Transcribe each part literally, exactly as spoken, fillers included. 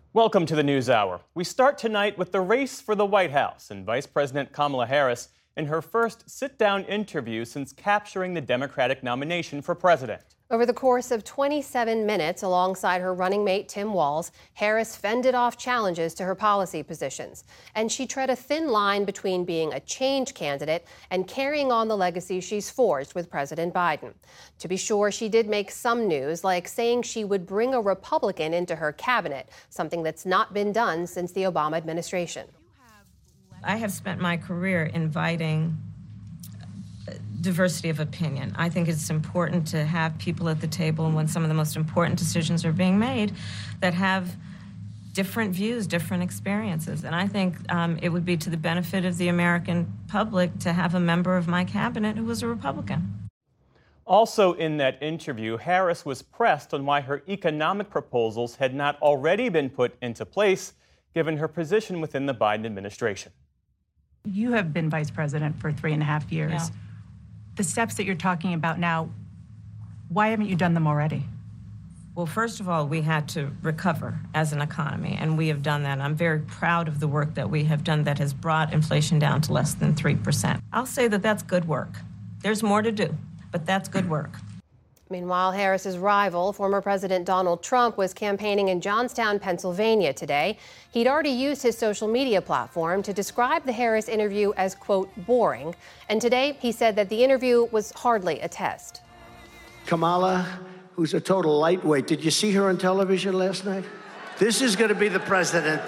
Welcome to the NewsHour. We start tonight with the race for the White House and Vice President Kamala Harris in her first sit-down interview since capturing the Democratic nomination for president. Over the course of twenty-seven minutes, alongside her running mate Tim Walz, Harris fended off challenges to her policy positions. And she tread a thin line between being a change candidate and carrying on the legacy she's forged with President Biden. To be sure, she did make some news, like saying she would bring a Republican into her cabinet, something that's not been done since the Obama administration. I have spent my career inviting diversity of opinion. I think it's important to have people at the table when some of the most important decisions are being made that have different views, different experiences. And I think um, it would be to the benefit of the American public to have a member of my cabinet who was a Republican. Also in that interview, Harris was pressed on why her economic proposals had not already been put into place, given her position within the Biden administration. You have been vice president for three and a half years. Yeah. The steps that you're talking about now, why haven't you done them already? Well, first of all, we had to recover as an economy, and we have done that. I'm very proud of the work that we have done that has brought inflation down to less than three percent. I'll say that that's good work. There's more to do, but that's good work. Meanwhile, Harris's rival, former President Donald Trump, was campaigning in Johnstown, Pennsylvania today. He'd already used his social media platform to describe the Harris interview as, quote, boring. And today he said that the interview was hardly a test. Kamala, who's a total lightweight. Did you see her on television last night? This is going to be the president.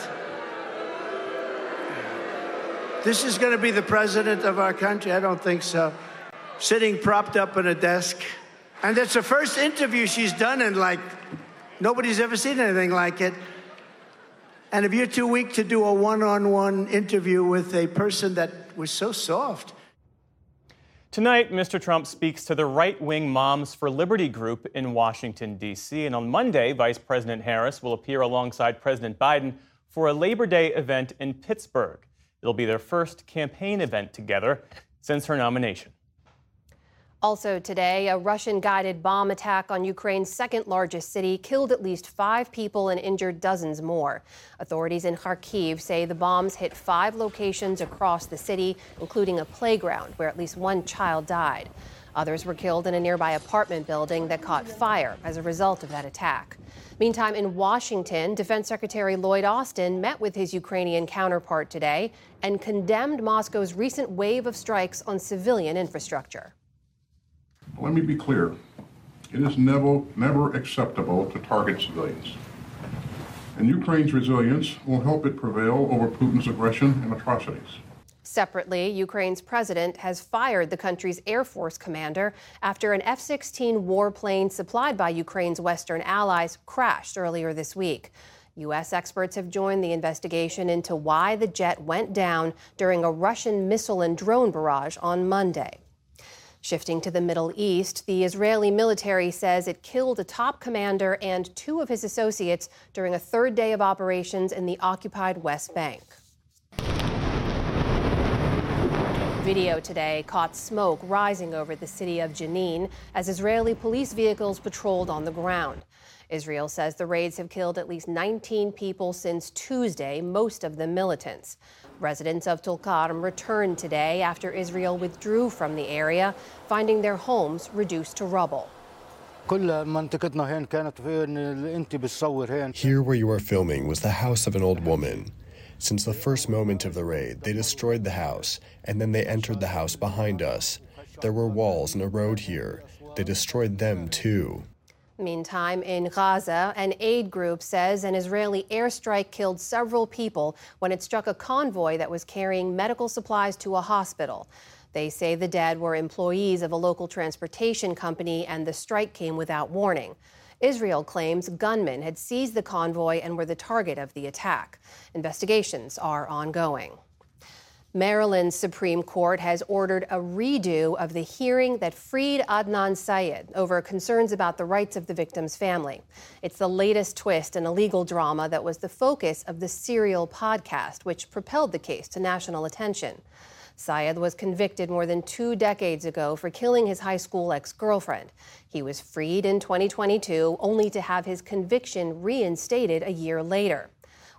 This is going to be the president of our country? I don't think so. Sitting propped up in a desk. And it's the first interview she's done in, like, nobody's ever seen anything like it. And if you're too weak to do a one-on-one interview with a person that was so soft. Tonight, Mister Trump speaks to the right-wing Moms for Liberty group in Washington, D C And on Monday, Vice President Harris will appear alongside President Biden for a Labor Day event in Pittsburgh. It'll be their first campaign event together since her nomination. Also today, a Russian-guided bomb attack on Ukraine's second-largest city killed at least five people and injured dozens more. Authorities in Kharkiv say the bombs hit five locations across the city, including a playground where at least one child died. Others were killed in a nearby apartment building that caught fire as a result of that attack. Meantime, in Washington, Defense Secretary Lloyd Austin met with his Ukrainian counterpart today and condemned Moscow's recent wave of strikes on civilian infrastructure. Let me be clear. It is never, never acceptable to target civilians. And Ukraine's resilience will help it prevail over Putin's aggression and atrocities. Separately, Ukraine's president has fired the country's Air Force commander after an F sixteen warplane supplied by Ukraine's Western allies crashed earlier this week. U S experts have joined the investigation into why the jet went down during a Russian missile and drone barrage on Monday. Shifting to the Middle East, the Israeli military says it killed a top commander and two of his associates during a third day of operations in the occupied West Bank. Video today caught smoke rising over the city of Jenin as Israeli police vehicles patrolled on the ground. Israel says the raids have killed at least nineteen people since Tuesday, most of them militants. Residents of Tulkarm returned today after Israel withdrew from the area, finding their homes reduced to rubble. Here where you are filming was the house of an old woman. Since the first moment of the raid, they destroyed the house, and then they entered the house behind us. There were walls and a road here. They destroyed them too. Meantime, in Gaza, an aid group says an Israeli airstrike killed several people when it struck a convoy that was carrying medical supplies to a hospital. They say the dead were employees of a local transportation company and the strike came without warning. Israel claims gunmen had seized the convoy and were the target of the attack. Investigations are ongoing. Maryland's Supreme Court has ordered a redo of the hearing that freed Adnan Syed over concerns about the rights of the victim's family. It's the latest twist in a legal drama that was the focus of the Serial podcast, which propelled the case to national attention. Syed was convicted more than two decades ago for killing his high school ex-girlfriend. He was freed in twenty twenty-two, only to have his conviction reinstated a year later.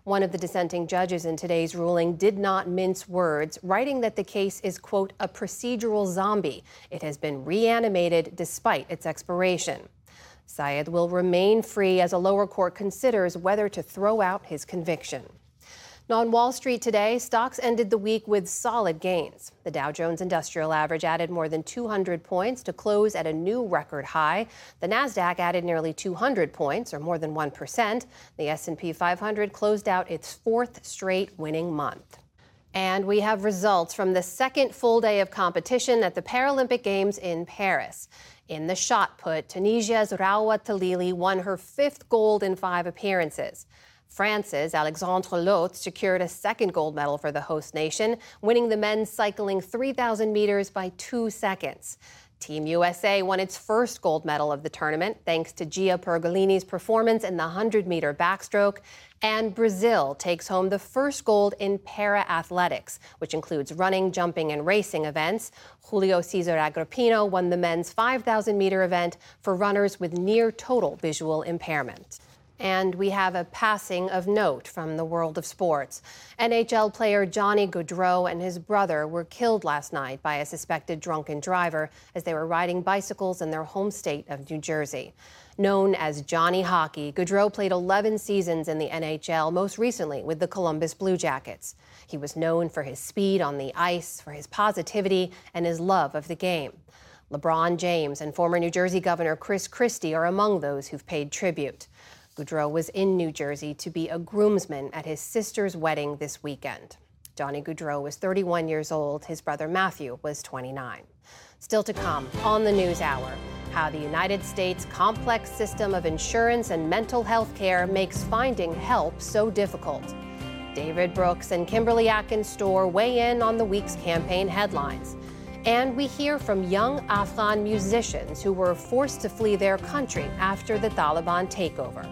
One of the dissenting judges in today's ruling did not mince words, writing that the case is, quote, a procedural zombie. It has been reanimated despite its expiration. Syed will remain free as a lower court considers whether to throw out his conviction. Now on Wall Street today, stocks ended the week with solid gains. The Dow Jones Industrial Average added more than two hundred points to close at a new record high. The Nasdaq added nearly two hundred points, or more than one percent. The S and P five hundred closed out its fourth straight winning month. And we have results from the second full day of competition at the Paralympic Games in Paris. In the shot put, Tunisia's Rawa Talili won her fifth gold in five appearances. France's Alexandre Lothe secured a second gold medal for the host nation, winning the men's cycling three thousand meters by two seconds. Team U S A won its first gold medal of the tournament thanks to Gia Pergolini's performance in the one hundred meter backstroke. And Brazil takes home the first gold in para-athletics, which includes running, jumping, and racing events. Julio Cesar Agrippino won the men's five thousand meter event for runners with near total visual impairment. And we have a passing of note from the world of sports. N H L player Johnny Gaudreau and his brother were killed last night by a suspected drunken driver as they were riding bicycles in their home state of New Jersey. Known as Johnny Hockey, Gaudreau played eleven seasons in the N H L, most recently with the Columbus Blue Jackets. He was known for his speed on the ice, for his positivity, and his love of the game. LeBron James and former New Jersey Governor Chris Christie are among those who've paid tribute. Gaudreau was in New Jersey to be a groomsman at his sister's wedding this weekend. Johnny Gaudreau was thirty-one years old. His brother Matthew was twenty-nine. Still to come on the News Hour, how the United States' complex system of insurance and mental health care makes finding help so difficult. David Brooks and Kimberly Atkins Storr weigh in on the week's campaign headlines. And we hear from young Afghan musicians who were forced to flee their country after the Taliban takeover.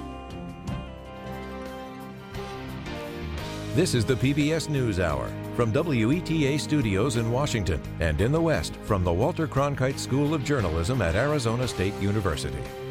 This is the P B S NewsHour from W E T A Studios in Washington and in the West from the Walter Cronkite School of Journalism at Arizona State University.